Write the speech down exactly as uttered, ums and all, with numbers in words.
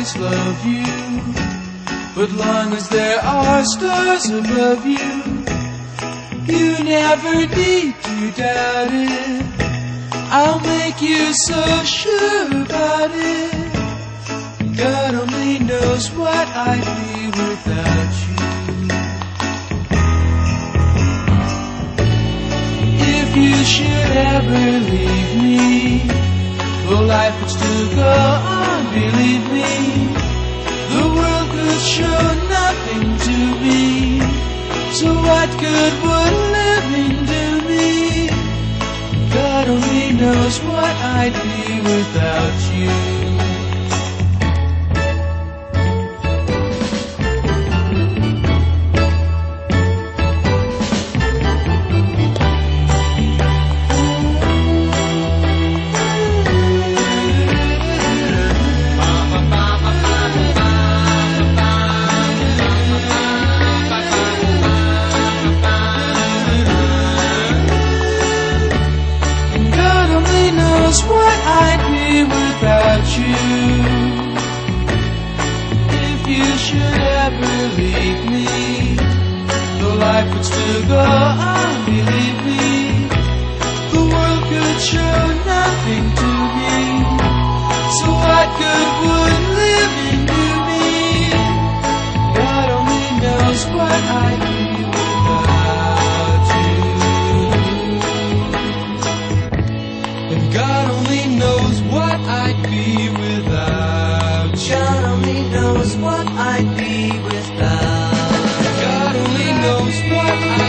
always love you, but long as there are stars above you, you never need to doubt it. I'll make you so sure about it. God only knows what I'd be without you. If you should ever leave me, well, life would still go on, believe me. The world could show nothing to me, so what good would living do me? God only knows what I'd be without you. What I'd be without you. If you should ever leave me, the life would still go on, believe me. The world could show nothing to me, so what good would living do me? God only knows what I'd be without you. And God only knows what I'd be without you. God only knows what I'd be without. God only knows what I'd